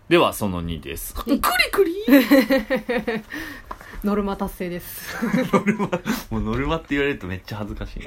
ではその2です。クリクリノルマ達成です。 もうノルマって言われるとめっちゃ恥ずかしい。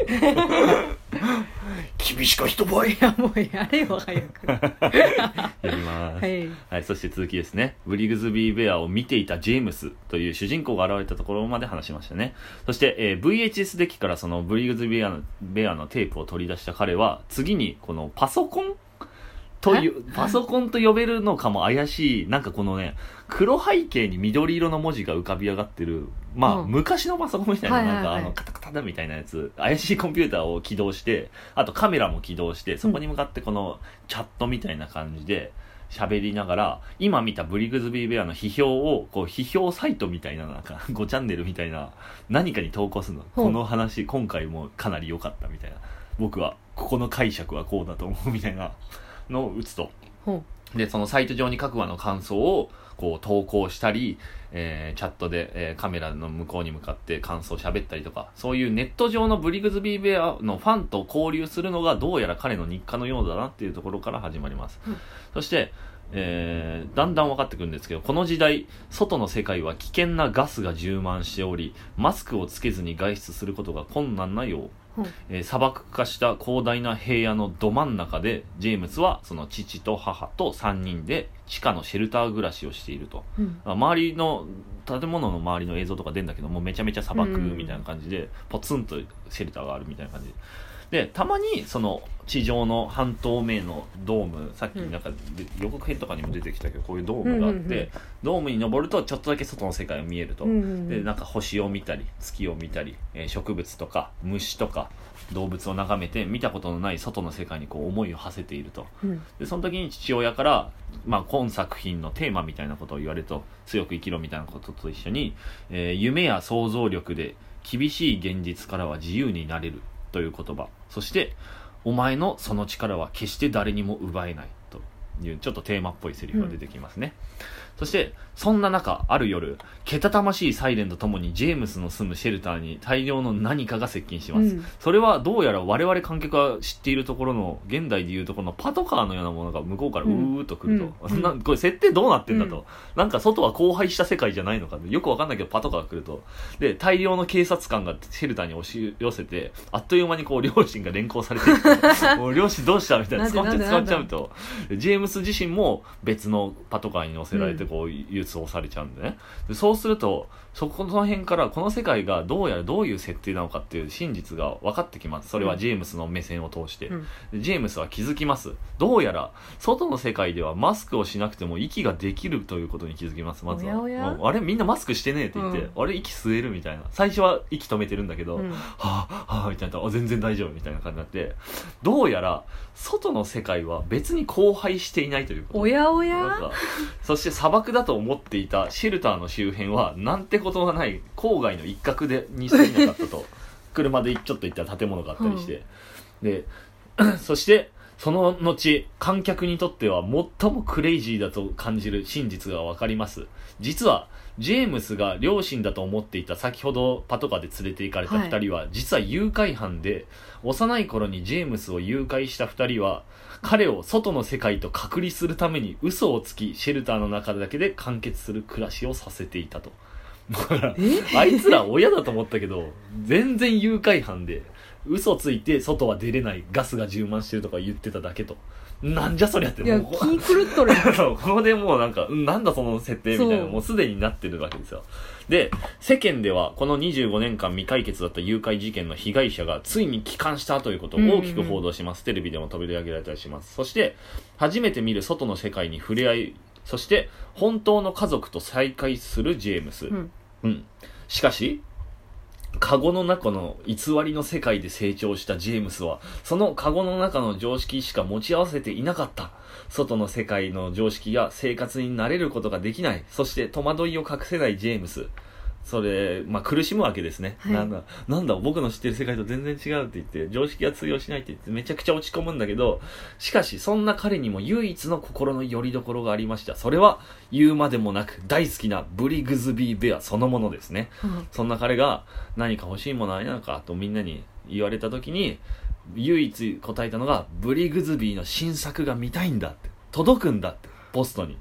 君しか人ボイ。 いやもうやれよ早く。 やります、はい、そして続きですね。ブリグズビーベアを見ていたジェームスという主人公が現れたところまで話しましたね。そして、VHS デッキからそのブリグズビーベアのテープを取り出した彼は次にこのパソコンと呼べるのかも怪しい、なんかこのね、黒背景に緑色の文字が浮かび上がってる、まあ、昔のパソコンみたいな、なんかカタカタだみたいなやつ、怪しいコンピューターを起動して、あとカメラも起動して、そこに向かってこのチャットみたいな感じで喋りながら、今見たブリグズビーベアの批評を、こう、批評サイトみたいな、なんか、5チャンネルみたいな、何かに投稿するの。この話、今回もかなり良かったみたいな。僕は、ここの解釈はこうだと思うみたいな。のを打つと、でそのサイト上に各話の感想をこう投稿したり、チャットで、カメラの向こうに向かって感想を喋ったりとか、そういうネット上のブリグズビーベアのファンと交流するのがどうやら彼の日課のようだなっていうところから始まります、そしてだんだん分かってくるんですけど、この時代外の世界は危険なガスが充満しており、マスクをつけずに外出することが困難なよう、砂漠化した広大な平野のど真ん中でジェームスはその父と母と3人で地下のシェルター暮らしをしていると、周りの建物の周りの映像とか出るんだけども、めちゃめちゃ砂漠みたいな感じでポツンとシェルターがあるみたいな感じで、たまにその地上の半透明のドーム、さっきなんか予告編とかにも出てきたけど、こういうドームがあって、ドームに登るとちょっとだけ外の世界が見えると、でなんか星を見たり月を見たり、植物とか虫とか動物を眺めて見たことのない外の世界にこう思いを馳せていると、でその時に父親から、まあ、今作品のテーマみたいなことを言われると、強く生きろみたいなことと一緒に、夢や想像力で厳しい現実からは自由になれるという言葉、そしてお前のその力は決して誰にも奪えないというちょっとテーマっぽいセリフが出てきますね、そしてそんな中、ある夜けたたましいサイレンとともにジェームスの住むシェルターに大量の何かが接近します、それはどうやら我々観客が知っているところの現代でいうところのパトカーのようなものが向こうからうーっと来ると、これ設定どうなってんだと、なんか外は荒廃した世界じゃないのかよくわかんないけど、パトカーが来ると、で大量の警察官がシェルターに押し寄せて、あっという間にこう両親が連行されていってもう両親どうしたみたいな、捕まっちゃうと、ジェームス自身も別のパトカーに乗せられてこう輸送されちゃうんでね、でそうするとそこの辺からこの世界がどうやらどういう設定なのかっていう真実が分かってきます。それはジェームスの目線を通して、でジェームスは気づきます。どうやら外の世界ではマスクをしなくても息ができるということに気づきます。まずはあれみんなマスクしてねえって言って、あれ息吸えるみたいな、最初は息止めてるんだけど、はぁはぁみたいな、全然大丈夫みたいな感じになって、どうやら外の世界は別に荒廃していないということ。 おやおや。 そして砂漠だと思っていたシェルターの周辺はなんてことがない郊外の一角に過ぎなかったと車でちょっと行ったら建物があったりして、でそしてその後観客にとっては最もクレイジーだと感じる真実が分かります。実はジェームスが両親だと思っていた先ほどパトカーで連れて行かれた2人は、実は誘拐犯で、幼い頃にジェームスを誘拐した2人は彼を外の世界と隔離するために嘘をつき、シェルターの中だけで完結する暮らしをさせていたと。だからあいつら親だと思ったけど全然誘拐犯で、嘘ついて外は出れない、ガスが充満してるとか言ってただけと。なんじゃそりゃって、 いや気狂っとるここでもうなんかなんだその設定みたいな、もうすでになってるわけですよ。で世間ではこの25年間未解決だった誘拐事件の被害者がついに帰還したということを大きく報道します、テレビでも取り上げられたりします。そして初めて見る外の世界に触れ合い、そして本当の家族と再会するジェームス、しかしカゴの中の偽りの世界で成長したジェームスは、そのカゴの中の常識しか持ち合わせていなかった。外の世界の常識や生活に慣れることができない。そして戸惑いを隠せないジェームス。それ、苦しむわけですね。なんだ、僕の知ってる世界と全然違うって言って、常識が通用しないって言って、めちゃくちゃ落ち込むんだけど、しかし、そんな彼にも唯一の心の拠り所がありました。それは、言うまでもなく、大好きなブリグズビーベアそのものですね。そんな彼が、何か欲しいものありなのかとみんなに言われたときに、唯一答えたのが、ブリグズビーの新作が見たいんだって、届くんだって、ポストに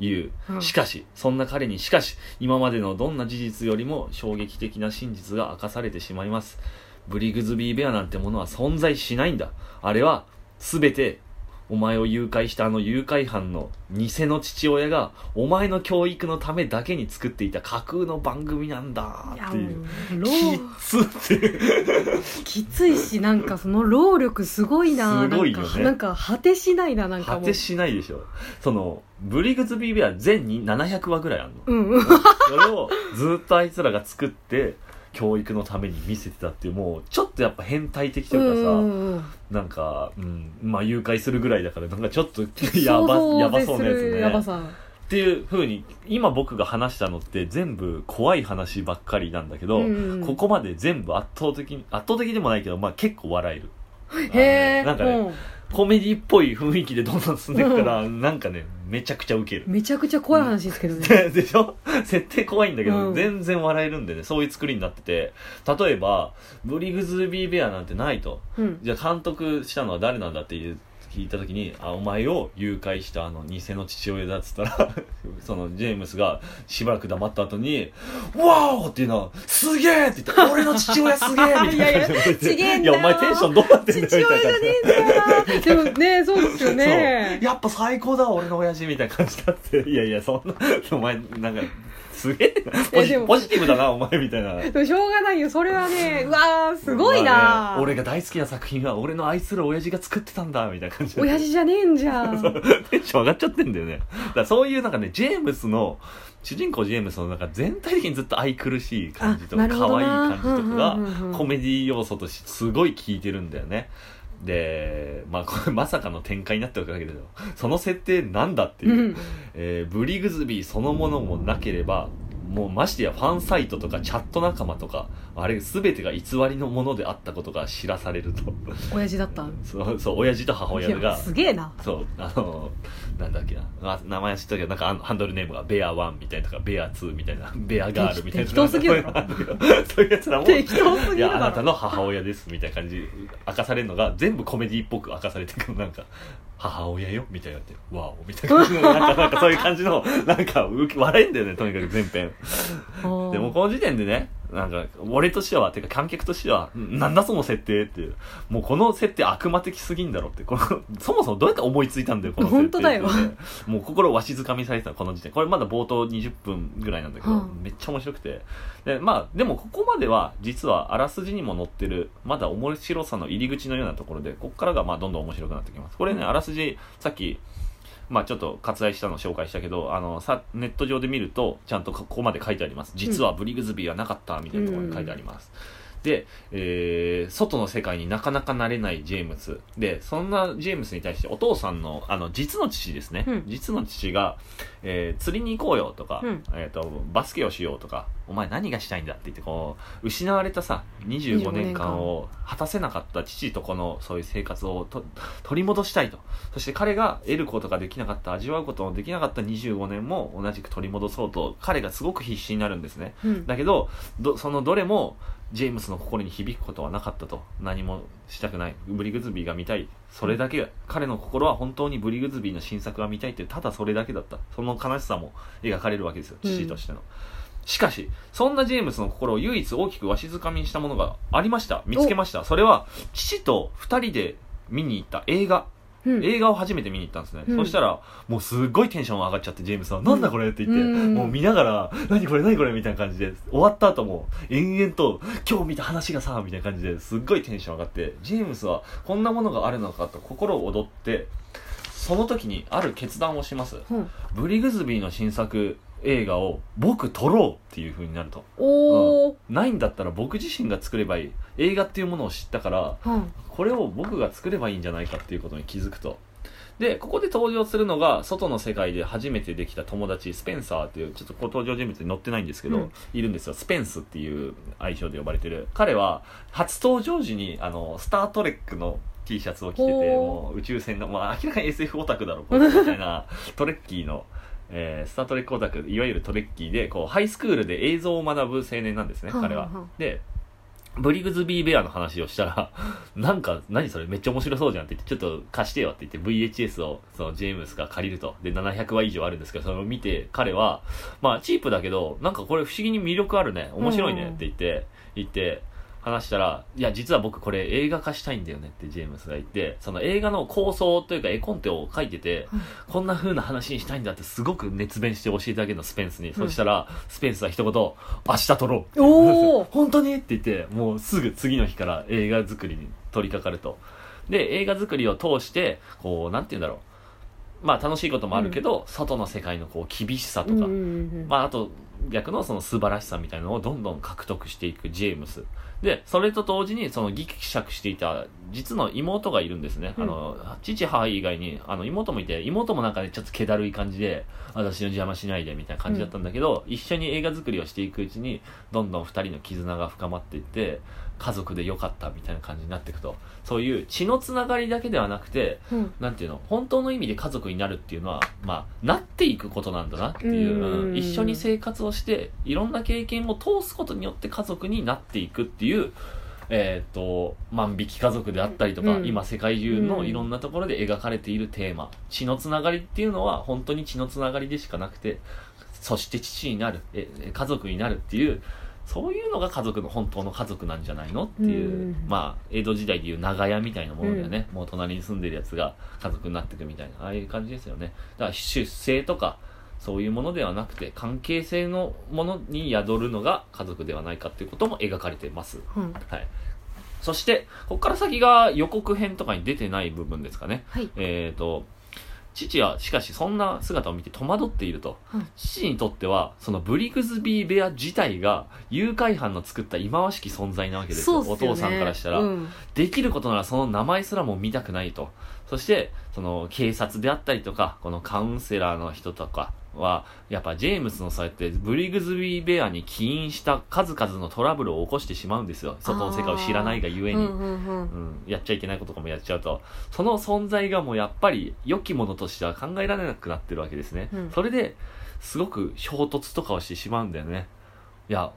言う、 うんしかしそんな彼に今までのどんな事実よりも衝撃的な真実が明かされてしまいます。ブリグズビーベアなんてものは存在しないんだ。あれは全てお前を誘拐したあの誘拐犯の偽の父親がお前の教育のためだけに作っていた架空の番組なんだっていう。きつっていうきついし、なんかその労力すごいな。 すごいよね。 なんか果てしないな。なんかもう果てしないでしょ。そのブリグズビーベア全に700話ぐらいあるの、 うん、 それをずっとあいつらが作って教育のために見せてたっていう、もうちょっとやっぱ変態的というかさ、なんか、まあ誘拐するぐらいだからなんかちょっとやばそうなやつね。 やばさっていう風に今僕が話したのって全部怖い話ばっかりなんだけど、ここまで全部圧倒的でもないけど、まあ結構笑える。 へー、 なんかね、コメディっぽい雰囲気でどんどん進んでいくから、なんかねめちゃくちゃウケる。 めちゃくちゃ怖い話ですけどね。 でしょ。設定怖いんだけど、全然笑えるんでね、そういう作りになってて、例えばブリグズビーベアなんてないと、じゃあ監督したのは誰なんだって聞いた時に、お前を誘拐したあの偽の父親だっつったらそのジェームスがしばらく黙った後にワーオっていうのはすげえって言って俺の父親すげえみたいな感じでいやお前テンションどうなってんだよみたいな父親じゃねえんだよでもね、そうですよね。 やっぱ最高だ俺の親父みたいな感じだって、いやそんなお前なんかすげえポジティブだなお前みたいな。 でもしょうがないよそれはね。うわーすごいな、 まあね、俺が大好きな作品は俺の愛する親父が作ってたんだみたいな感じで、 親父じゃねえんじゃんテンション上がっちゃってんだよね。だからそういうなんかね主人公ジェームスのなんか全体的にずっと愛くるしい感じとか可愛い感じとかがコメディ要素としてすごい効いてるんだよね。で、まあ、これまさかの展開になってるわけだけど、その設定なんだっていう、ブリグズビーそのものもなければ、もうましてやファンサイトとかチャット仲間とかあれ全てが偽りのものであったことが知らされると。 親父だった。 そう親父と母親がすげえな。 そうなんだっけな、名前知ったけどなんかハンドルネームがベア1みたいなとかベア2みたいなベアガールみたいな適当すぎるそういうやつらも適当すぎる、 いやあなたの母親ですみたいな感じ明かされるのが全部コメディっぽく明かされてくる。なんか母親よみたいなってワオみたいな感じのなんかそういう感じのなんか笑えんだよねとにかく全編。でもこの時点でね、なんか俺としてはてか観客としてはなんだその設定っていう、もうこの設定悪魔的すぎんだろって、このそもそもどうやって思いついたんだよこの設定って、ね、 本当だよ。 もう心わしづかみされてたこの時点。これまだ冒頭20分ぐらいなんだけど、めっちゃ面白くて、でまあでもここまでは実はあらすじにも載ってるまだ面白さの入り口のようなところで、ここからがまあどんどん面白くなってきます。これねあらすじさっきまあちょっと割愛したのを紹介したけど、ネット上で見るとちゃんとここまで書いてあります。実はブリグズビーはなかったみたいなところに書いてあります。で、外の世界になかなか慣れないジェームスで、そんなジェームスに対してお父さんの実の父ですね、実の父が、釣りに行こうよとか、バスケをしようとか、お前何がしたいんだって言って、こう失われたさ25年間を果たせなかった父とこのそういう生活を取り戻したいと。そして彼が得ることができなかった、味わうことのできなかった25年も同じく取り戻そうと彼がすごく必死になるんですね。だけどそのどれもジェームスの心に響くことはなかったと。何もしたくない、ブリグズビーが見たい、それだけ、彼の心は本当にブリグズビーの新作が見たいって、ただそれだけだった。その悲しさも描かれるわけですよ、父としての。しかしそんなジェームスの心を唯一大きくわしづかみにしたものがありました。見つけました。それは父と2人で見に行った映画、映画を初めて見に行ったんですね。そしたらもうすごいテンション上がっちゃって、ジェームスはなんだこれって言って、もう見ながら何これ何これみたいな感じで、終わった後も延々と今日見た話がさみたいな感じですっごいテンション上がって、ジェームスはこんなものがあるのかと心を躍って、その時にある決断をします。ブリグズビーの新作映画を僕撮ろうっていう風になると、ないんだったら僕自身が作ればいい。映画っていうものを知ったから、これを僕が作ればいいんじゃないかっていうことに気づくと。でここで登場するのが外の世界で初めてできた友達スペンサーっていう、ちょっと登場人物に載ってないんですけど、いるんですよ。スペンスっていう愛称で呼ばれてる彼は初登場時にスタートレックの T シャツを着てて、もう宇宙船の、まあ、明らかに SF オタクだろこれみたいなトレッキーのスタートレックオタク、いわゆるトレッキーでこうハイスクールで映像を学ぶ青年なんですね、彼は。でブリグズビーベアの話をしたら、なんか、何それめっちゃ面白そうじゃんって言って、ちょっと貸してよって言って VHS をそのジェームスが借りると。で、700話以上あるんですけど、それを見て彼は、まあチープだけど、なんかこれ不思議に魅力あるね。面白いねって言って、話したら、いや、実は僕これ映画化したいんだよねってジェームスが言って、その映画の構想というか絵コンテを書いてて、こんな風な話にしたいんだってすごく熱弁して教えてあげるの、スペンスに。そしたら、スペンスは一言、明日撮ろう。 おー本当にって言って、もうすぐ次の日から映画作りに取り掛かると。で、映画作りを通して、こう、なんて言うんだろう。まあ楽しいこともあるけど、外の世界のこう厳しさとか、まああと逆のその素晴らしさみたいなのをどんどん獲得していくジェームス。で、それと同時にそのギクシャクしていた実の妹がいるんですね。父、母以外に妹もいて、妹もなんかねちょっと気だるい感じで、私の邪魔しないでみたいな感じだったんだけど、一緒に映画作りをしていくうちに、どんどん二人の絆が深まっていって、家族で良かったみたいな感じになっていくと、そういう血のつながりだけではなくて、なんていうの、本当の意味で家族になるっていうのは、まあなっていくことなんだなっていう、一緒に生活をしていろんな経験を通すことによって家族になっていくっていう万引き家族であったりとか、今世界中のいろんなところで描かれているテーマ、血のつながりっていうのは本当に血のつながりでしかなくて、そして父になる、家族になるっていう、そういうのが家族の本当の家族なんじゃないのっていう、まあ江戸時代でいう長屋みたいなものだよね、もう隣に住んでるやつが家族になっていくみたいな、ああいう感じですよね。だから出生とかそういうものではなくて、関係性のものに宿るのが家族ではないかっていうことも描かれています、はい。そしてここから先が予告編とかに出てない部分ですかね、はい。父はしかしそんな姿を見て戸惑っていると、父にとってはそのブリグズビーベア自体が誘拐犯の作った忌まわしき存在なわけですよ、お父さんからしたら、できることならその名前すらも見たくないと。そしてその警察であったりとか、このカウンセラーの人とかはやっぱジェームスのそうやってブリグズビーベアに起因した数々のトラブルを起こしてしまうんですよ、外の世界を知らないがゆえに、やっちゃいけないこととかもやっちゃうと、その存在がもうやっぱり良きものとしては考えられなくなってるわけですね、それですごく衝突とかをしてしまうんだよね。いや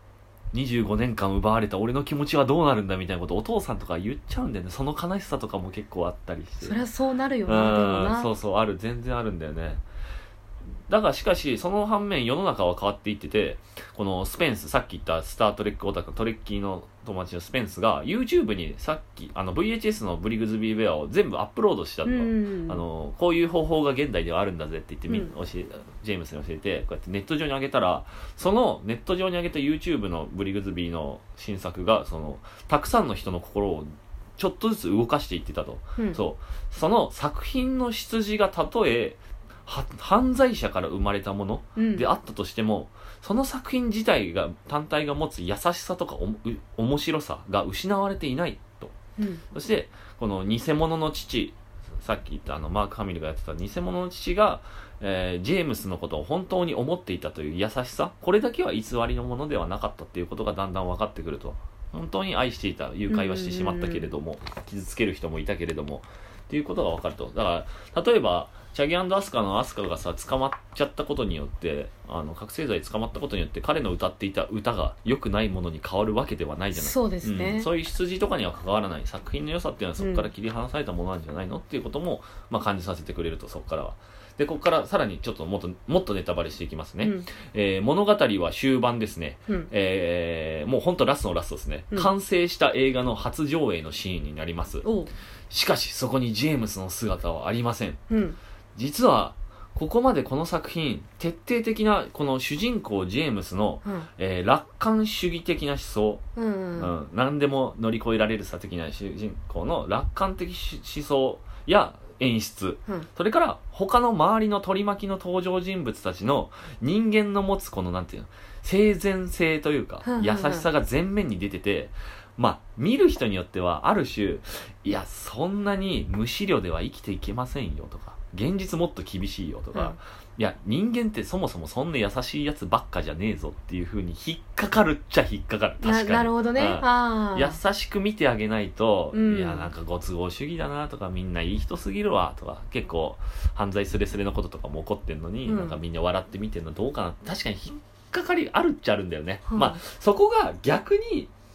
25年間奪われた俺の気持ちはどうなるんだみたいなことをお父さんとか言っちゃうんだよね。その悲しさとかも結構あったりして、 そりゃそうなるよな、でもな、 そうそう、ある、全然あるんだよね。だがしかしその反面世の中は変わっていってて、このスペンス、さっき言ったスタートレックオタクトレッキーの友達のスペンスが YouTube にさっきVHS のブリグズビーベアを全部アップロードしたと、こういう方法が現代ではあるんだぜって言ってジェームスに教えて、こうやってネット上に上げたら、そのネット上に上げた YouTube のブリグズビーの新作がたくさんの人の心をちょっとずつ動かしていってたと、その作品の出自がたとえ犯罪者から生まれたものであったとしても、その作品自体が単体が持つ優しさとか面白さが失われていないと、そしてこの偽物の父、さっき言ったマーク・ハミルがやってた偽物の父が、ジェームスのことを本当に思っていたという優しさ、これだけは偽りのものではなかったっていうことがだんだん分かってくると。本当に愛していた、誘拐はしてしまったけれども、傷つける人もいたけれどもっていうことが分かると。だから例えばチャギアスカのアスカがさ捕まっちゃったことによって、覚醒剤捕まったことによって彼の歌っていた歌が良くないものに変わるわけではないじゃない。 そうですね、 そういう出自とかには関わらない、作品の良さっていうのはそこから切り離されたものなんじゃないのっていうことも、感じさせてくれると、そこからは。でここからさらにちょっともっとネタバレしていきますね、物語は終盤ですね、もう本当ラストのラストですね、完成した映画の初上映のシーンになります。しかしそこにジェームスの姿はありません、実はここまでこの作品徹底的なこの主人公ジェームスの、楽観主義的な思想、何でも乗り越えられるさ的な主人公の楽観的思想や演出、それから他の周りの取り巻きの登場人物たちの人間の持つこのなんていうの生前性というか、優しさが前面に出てて、見る人によってはある種、いやそんなに無思慮では生きていけませんよとか、現実もっと厳しいよとか、いや人間ってそもそもそんな優しいやつばっかじゃねえぞっていう風に引っかかるっちゃ引っかかる。確かになるほどね、 優しく見てあげないと、いやなんかご都合主義だなとか、みんないい人すぎるわとか、結構犯罪スレスレのこととかも起こってんのに、なんかみんな笑って見てんのどうかな、確かに引っかかりあるっちゃあるんだよね、そこが逆に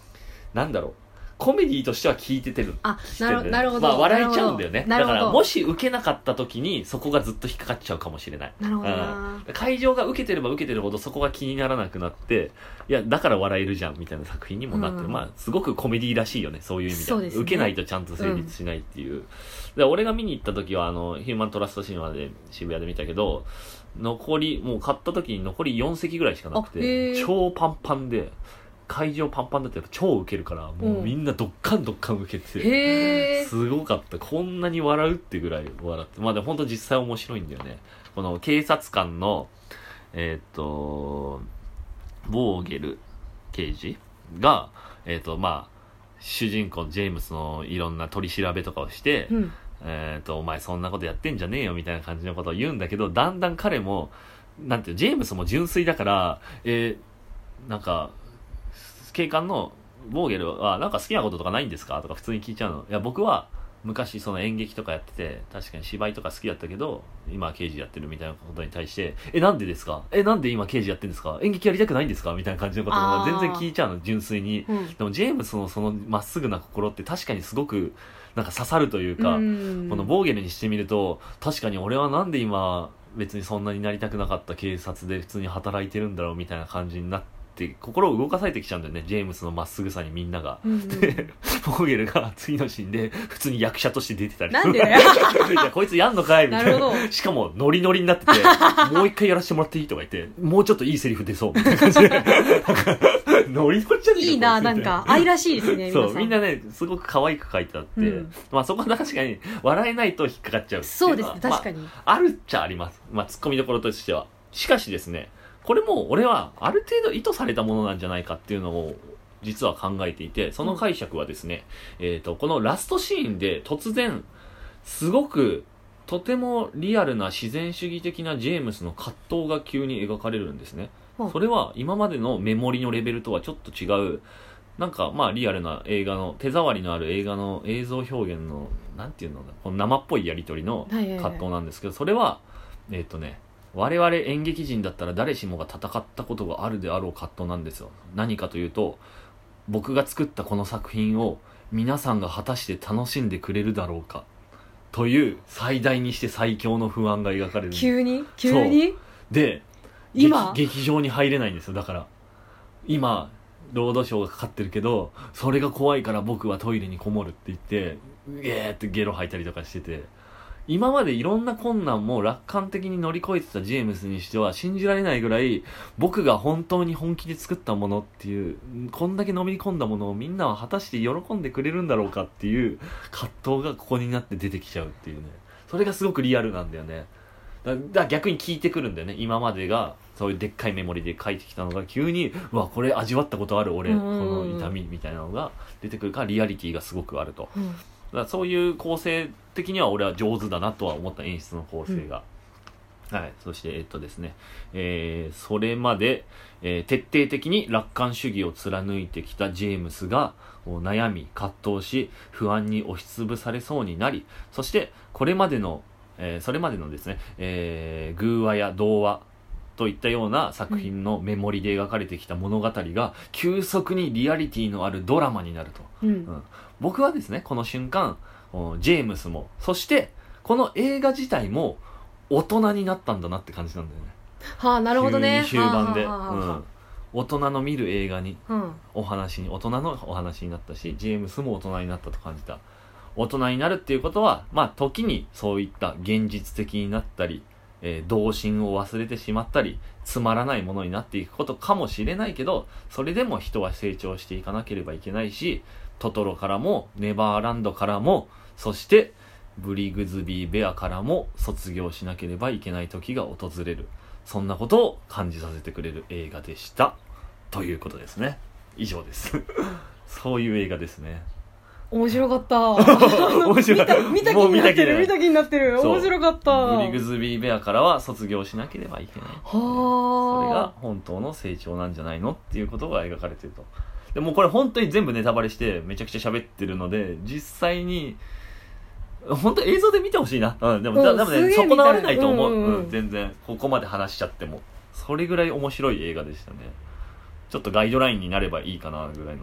なんだろう、コメディとしては聞いててる。 なるほど。 まあ笑えちゃうんだよね。だからもし受けなかった時にそこがずっと引っかかっちゃうかもしれない。 なるほどな。 会場が受けてれば受けてるほどそこが気にならなくなって、いやだから笑えるじゃんみたいな作品にもなってる。まあすごくコメディらしいよね、そういう意味では。受けないとちゃんと成立しないっていう。で俺が見に行った時はヒューマントラストシネマで渋谷で見たけど、もう買った時に残り4席ぐらいしかなくて、超パンパンで。会場パンパンだってやっぱ超ウケるから、もうみんなドッカンドッカン受けて、すごかった。こんなに笑うってぐらい笑って。まあでも本当実際面白いんだよね。この警察官の、ボーゲル刑事が、まあ、主人公ジェームスのいろんな取り調べとかをして、お前そんなことやってんじゃねえよみたいな感じのことを言うんだけど、だんだん彼も、なんていう、ジェームスも純粋だから、なんか、警官のボーゲルはなんか好きなこととかないんですかとか普通に聞いちゃうの。いや僕は昔その演劇とかやってて確かに芝居とか好きだったけど今は刑事やってるみたいなことに対してなんでですか、なんで今刑事やってるんですか、演劇やりたくないんですかみたいな感じのことが全然聞いちゃうの、純粋に。でもジェームスのそのまっすぐな心って確かにすごくなんか刺さるというか、このボーゲルにしてみると確かに俺はなんで今別にそんなになりたくなかった警察で普通に働いてるんだろうみたいな感じになって心を動かされてきちゃうんだよね、ジェームスのまっすぐさにみんなが。でボーゲルが次のシーンで普通に役者として出てたり、 なんでいやこいつやんのかいみたいな。しかもノリノリになっててもう一回やらせてもらっていいとか言ってもうちょっといいセリフ出そうみたいな感じでノリノリじゃねえかいいな、なんか愛らしいですね。 そうみんなねすごく可愛く書いてあって、まあそこは確かに笑えないと引っかかっちゃう。 そうですね、確かに、 あるっちゃあります。まあツッコミどころとしては。しかしですね、これも俺はある程度意図されたものなんじゃないかっていうのを実は考えていて、その解釈はですね、このラストシーンで突然すごくとてもリアルな自然主義的なジェームスの葛藤が急に描かれるんですね。それは今までのメモリのレベルとはちょっと違う、なんかまあリアルな映画の手触りのある映画の映像表現のなんていうのだ、この生っぽいやり取りの葛藤なんですけど、それは我々演劇人だったら誰しもが戦ったことがあるであろう葛藤なんですよ。何かというと、僕が作ったこの作品を皆さんが果たして楽しんでくれるだろうかという最大にして最強の不安が描かれる。 急にで今劇場に入れないんですよ。だから今ロードショーがかかってるけど、それが怖いから僕はトイレにこもるって言ってゲーってゲロ吐いたりとかしてて、今までいろんな困難も楽観的に乗り越えてたジェームスにしては信じられないぐらい、僕が本当に本気で作ったものっていう、こんだけのめり込んだものをみんなは果たして喜んでくれるんだろうかっていう葛藤がここになって出てきちゃうっていうね。それがすごくリアルなんだよね。だから逆に効いてくるんだよね。今までがそういうでっかいメモリで書いてきたのが急に、うわこれ味わったことある俺、この痛みみたいなのが出てくるから、リアリティがすごくあると。だからそういう構成的には俺は上手だなとは思った、演出の構成が。はい。そしてですね、それまで、徹底的に楽観主義を貫いてきたジェームスが悩み葛藤し不安に押しつぶされそうになり、そしてそれまでのですね、偶話や童話といったような作品のメモリで描かれてきた物語が急速にリアリティのあるドラマになると。僕はですね、この瞬間ジェームスもそしてこの映画自体も大人になったんだなって感じなんだよね。 はあ、なるほどね。 終盤で、大人の見る映画に、大人のお話になったし、ジェームスも大人になったと感じた。大人になるっていうことは、まあ時にそういった現実的になったり、童心を忘れてしまったり、つまらないものになっていくことかもしれないけど、それでも人は成長していかなければいけないし、トトロからもネバーランドからも、そしてブリグズビーベアからも卒業しなければいけない時が訪れる。そんなことを感じさせてくれる映画でしたということですね。以上ですそういう映画ですね。 面白かった面白かった。 見た気になってる見た気になってる。面白かった。 ブリグズビーベアからは卒業しなければいけない。それが本当の成長なんじゃないのっていうことが描かれていると。でもこれ本当に全部ネタバレしてめちゃくちゃ喋ってるので、実際に本当映像で見てほしいな。でもね、損なわれないと思う。全然ここまで話しちゃってもそれぐらい面白い映画でしたね。ちょっとガイドラインになればいいかなぐらいの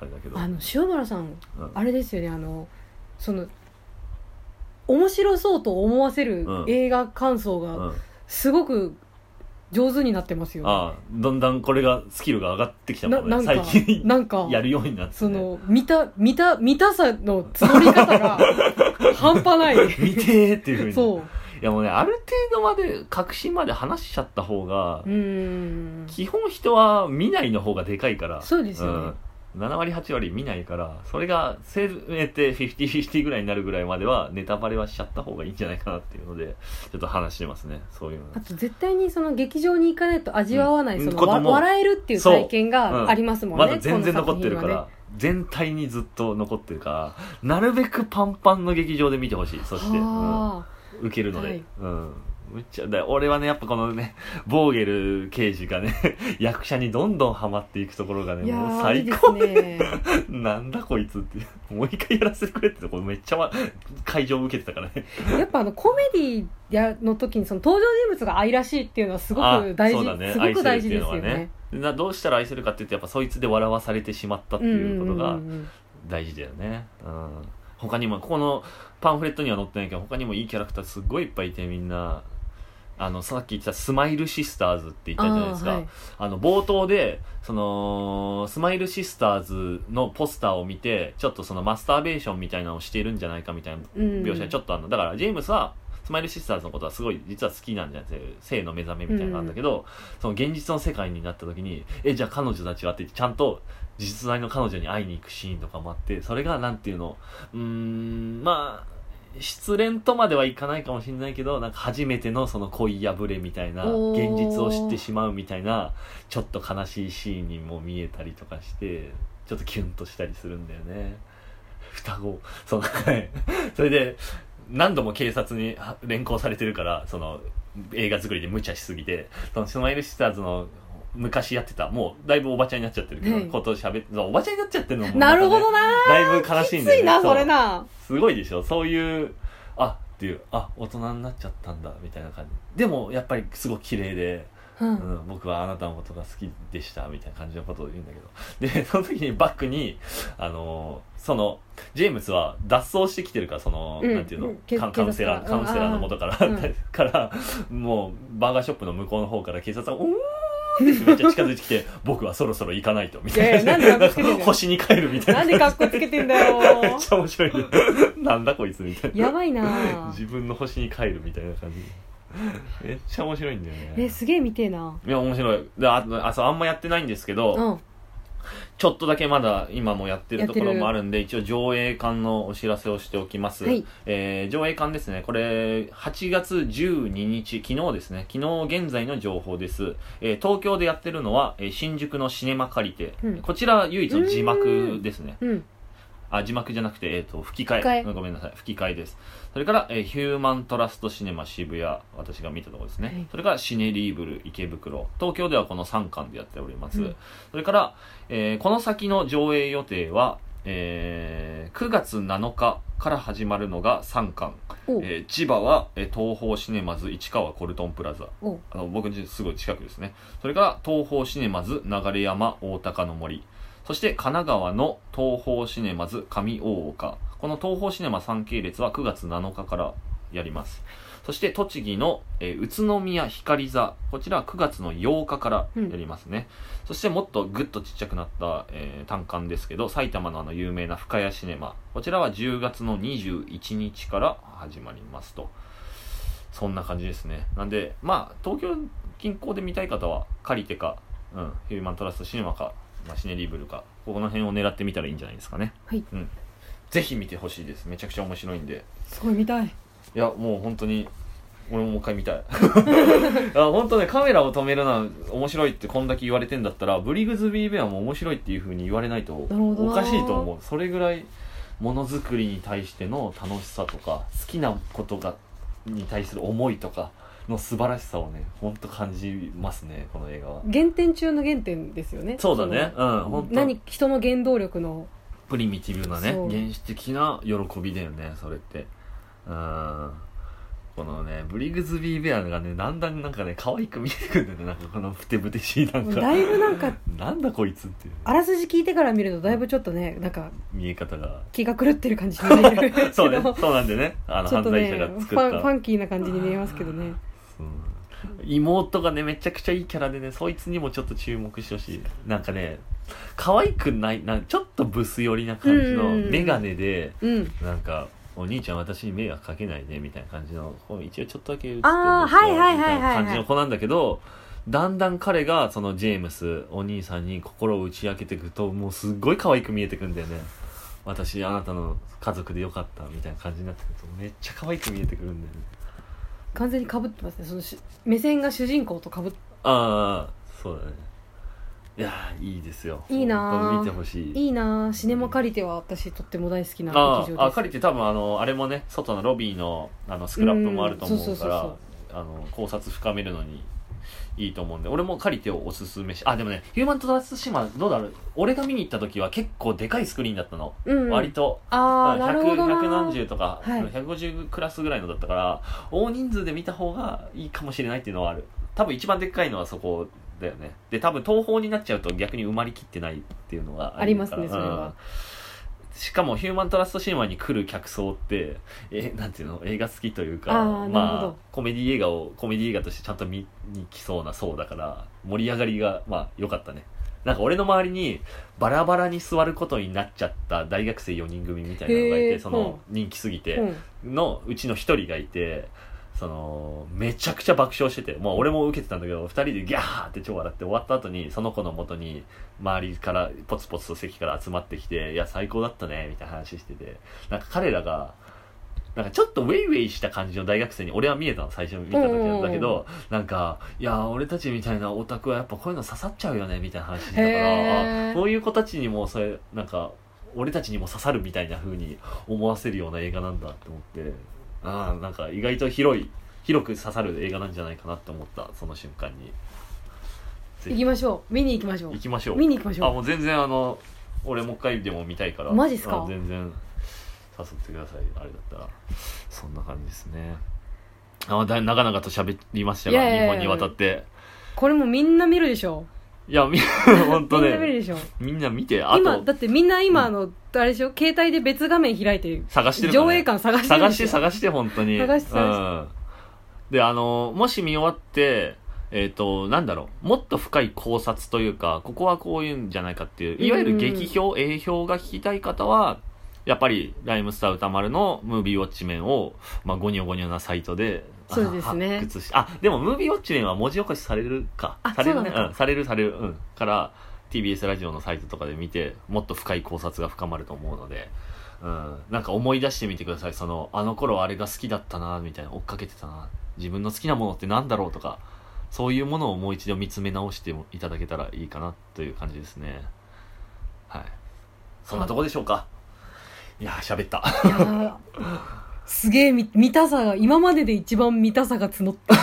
あれだけど、 塩原さん、あれですよね、その面白そうと思わせる映画感想がすごく上手になってますよね。 ああ、だんだんこれがスキルが上がってきたもんね、最近なんかやるようになって、ね、 その見たさの募り方が半端ない見てーっていう風に。 そう、 いやもうね、ある程度まで確信まで話しちゃった方が、基本人は見ないの方がでかいから。 そうですよね、 7割8割見ないから、それがせめて 50-50 ぐらいになるぐらいまではネタバレはしちゃった方がいいんじゃないかなっていうのでちょっと話してますね。そういうの。 あと絶対にその劇場に行かないと味わわない、その笑えるっていう体験がありますもんね、 まだ全然残ってるから、全体にずっと残ってるから、なるべくパンパンの劇場で見てほしい。そして、受けるので、むっちゃだ俺はね、やっぱこのねボーゲル刑事がね役者にどんどんハマっていくところがね、もう最高ねなんだこいつってもう一回やらせてくれってところめっちゃ、会場を受けてたからねやっぱコメディの時にその登場人物が愛らしいっていうのはすごく大事、ね、すごく大事ですよね。 どうしたら愛せるかって言ってやっぱそいつで笑わされてしまったっていうことが大事だよね。他にもここのパンフレットには載ってないけど他にもいいキャラクターすっごいいっぱいいて、みんなさっき言ったスマイルシスターズって言ったじゃないですか。冒頭でそのスマイルシスターズのポスターを見てちょっとそのマスターベーションみたいなのをしているんじゃないかみたいな描写がちょっとだからジェームスはスマイルシスターズのことはすごい実は好きなんじゃないですか、性の目覚めみたいなのがあるんだけど、その現実の世界になった時にじゃあ彼女たちはって言ってちゃんと実在の彼女に会いに行くシーンとかもあって、それがなんていうの、まあ失恋とまではいかないかもしれないけど、なんか初めてのその恋破れみたいな、現実を知ってしまうみたいなちょっと悲しいシーンにも見えたりとかして、ちょっとキュンとしたりするんだよね。双子それで何度も警察に連行されてるから、その映画作りで無茶しすぎて、そのスマイルシスターズの昔やってた、もうだいぶおばちゃんになっちゃってるけど、ことを喋って、おばちゃんになっちゃってるのも、 なるほどな、 だいぶ悲しいんだよね。 きついなそれな。 すごいでしょ、そういうっていう大人になっちゃったんだみたいな感じでもやっぱりすごく綺麗で、僕はあなたのことが好きでしたみたいな感じのことを言うんだけど、でその時にバックにそのジェームスは脱走してきてるから、その、なんていうの、カウンセラーの元から、からもうバーガーショップの向こうの方から警察がめっちゃ近づいてきて僕はそろそろ行かないとみたいな、星に帰るみたいな、 なんで格好つけてんだよめっちゃ面白いねなんだこいつみたいな、 やばいな自分の星に帰るみたいな感じめっちゃ面白いんだよね。 すげえ見てえな。 いや面白い。であんまやってないんですけど、ちょっとだけまだ今もやってるところもあるんで、一応上映館のお知らせをしておきます。上映館ですね、これ8月12日、昨日ですね、昨日現在の情報です。東京でやってるのは新宿のシネマ借りて、こちら唯一の字幕ですね。字幕じゃなくて、吹き替え。ごめんなさい。吹き替えです。それから、ヒューマントラストシネマ渋谷、私が見たところですね。それからシネリーブル池袋。東京ではこの3館でやっております。それから、この先の上映予定は、9月7日から始まるのが3館。千葉は、東宝シネマズ市川コルトンプラザ。僕のすごい近くですね。それから東宝シネマズ流山大高の森。そして神奈川の東宝シネマズ上大岡。この東宝シネマ3系列は9月7日からやります。そして栃木の、宇都宮光座。こちらは9月の8日からやりますね。そしてもっとぐっとちっちゃくなった、単館ですけど、埼玉の有名な深谷シネマ。こちらは10月の21日から始まりますと。そんな感じですね。なんで、東京近郊で見たい方は借りてか、ヒューマントラストシネマか、シネリーブルか、この辺を狙ってみたらいいんじゃないですかね。ぜひ見てほしいです。めちゃくちゃ面白いんで。 すごい見たい。 いやもう本当に俺ももう一回見たい本当ね、カメラを止めるのは面白いってこんだけ言われてんだったら、ブリグズビーベアも面白いっていう風に言われないとおかしいと思う。それぐらいものづくりに対しての楽しさとか、好きなことに対する思いとかの素晴らしさをね、本当感じますね、この映画は。 原点中の原点ですよね。 そうだね。本当人の原動力のプリミティブなね、原始的な喜びだよね、それって。 このねブリグズビーベアがねだんだんなんかね可愛く見えてくるんだよね。なんかこのふてぶてしいなんかだいぶなんかなんだこいつっていうあらすじ聞いてから見るとだいぶちょっとねなんか見え方が気が狂ってる感じに見えるそうねそうなんでね犯罪者が作ったファンキーな感じに見えますけどね、 妹がねめちゃくちゃいいキャラでねそいつにもちょっと注目してほしい。なんかね可愛くないちょっとブス寄りな感じのメガネで、なんかお兄ちゃん私に迷惑かけないでみたいな感じの一応ちょっとだけ映ってるんですよみたいな感じの子なんだけど、だんだん彼がそのジェームスお兄さんに心を打ち明けていくともうすっごい可愛く見えてくんだよね。私あなたの家族でよかったみたいな感じになってくるとめっちゃ可愛く見えてくるんだよね。 完全に被ってますねその目線が主人公と被ってああそうだね。いやいいですよ。 いいな見てほしい。 いいなシネマカリテは私とっても大好きな劇場です。 カリテ多分あれもね外のロビーのスクラップもあると思うから考察深めるのにいいと思うんで俺もカリテをおすすめしでもねヒューマントラストシマどうだろう俺が見に行った時は結構でかいスクリーンだったの、割となるほどな 100何十とか、150クラスぐらいのだったから大人数で見た方がいいかもしれないっていうのはある。多分一番でっかいのはそこだよね。で多分東宝になっちゃうと逆に埋まりきってないっていうのがありますねそれは、 しかもヒューマントラストシネマに来る客層ってなんていうの映画好きというかコメディ映画としてちゃんと見に来そうな層だから盛り上がりが良かったね。なんか俺の周りにバラバラに座ることになっちゃった大学生4人組みたいなのがいてその人気すぎてのうちの1人がいてめちゃくちゃ爆笑してて俺も受けてたんだけど2人でギャーって超笑って終わった後にその子の元に周りからポツポツと席から集まってきていや最高だったねみたいな話しててなんか彼らがなんかちょっとウェイウェイした感じの大学生に俺は見えたの最初見た時なんだけどなんかいや俺たちみたいなオタクはやっぱこういうの刺さっちゃうよねみたいな話してたからこういう子たちにもそれなんか俺たちにも刺さるみたいな風に思わせるような映画なんだって思ってなんか意外と広く刺さる映画なんじゃないかなって思ったその瞬間に。 行きましょう見に行きましょう見に行きましょう。 もう全然俺もう一回でも見たいからマジっすか。 全然誘ってください。あれだったらそんな感じですね。長々と喋りましたが日本に渡ってこれもみんな見るでしょ。 いや本当ねみんな見るでしょ。 みんな見て今だってみんな今あれでしょ携帯で別画面開いて探してるから、ね、 上映館探して本当に探して、 でもし見終わってなんだろうもっと深い考察というかここはこういうんじゃないかっていういわゆる劇評、A 評が聞きたい方はやっぱりライムスター歌丸のムービーウォッチメンをゴニョゴニョなサイトでそうですね発掘しでもムービーウォッチメンは文字起こしされるかされるねされるから TBS ラジオのサイトとかで見てもっと深い考察が深まると思うので、なんか思い出してみてください。あの頃あれが好きだったなみたいな追っかけてたな自分の好きなものってなんだろうとかそういうものをもう一度見つめ直していただけたらいいかなという感じですね。はいそんなとこでしょうか。いや喋ったいやすげえ見たさが今までで一番見たさが募った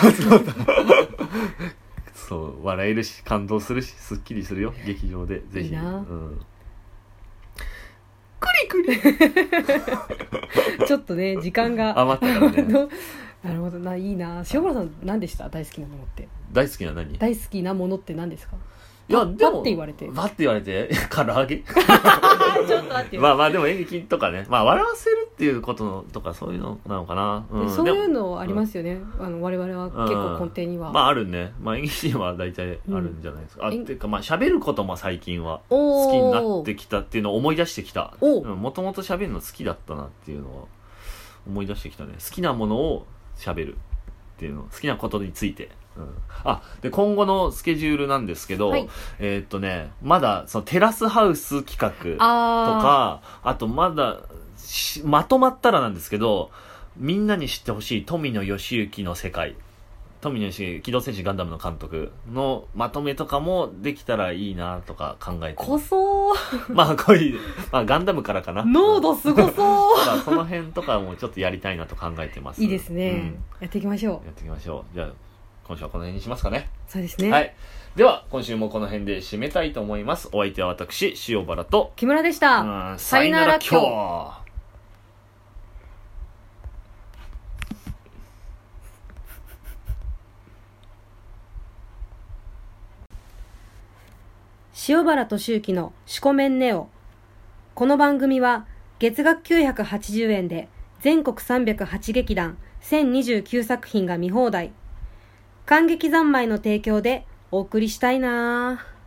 そう笑えるし感動するしすっきりするよ劇場でぜひ。いいな、クリちょっとね時間が余ったからねなるほどないいな。塩村さん何でした大好きなものって。 大好きな何大好きなものって何ですか。 いやでもって言われて唐揚げちょっと待ってまあでも演劇とかね笑わせるっていうことのとかそういうのなのかな、 そういうのありますよね、我々は結構根底には、 あるね。演劇には大体あるんじゃないですか、っていうか喋ることも最近は好きになってきたっていうのを思い出してきた。もともと喋るの好きだったなっていうのを思い出してきたね。好きなものを喋るっていうの好きなことについて、で今後のスケジュールなんですけど、まだそのテラスハウス企画とかあとまだまとまったらなんですけどみんなに知ってほしい富野義行の世界富野義行機動戦士ガンダムの監督のまとめとかもできたらいいなとか考えてこそこういう、ガンダムからかな濃度すごそうその辺とかもちょっとやりたいなと考えてます。 いいですね、やっていきましょう。 じゃあ今週はこの辺にしますかね。 そうですね。 はい。では今週もこの辺で締めたいと思います。お相手は私塩原と木村でした。 さよなら今日。 塩原俊之のシコメンネオ。この番組は月額980円で全国308劇団1029作品が見放題。観劇三昧の提供でお送りしたいなぁ。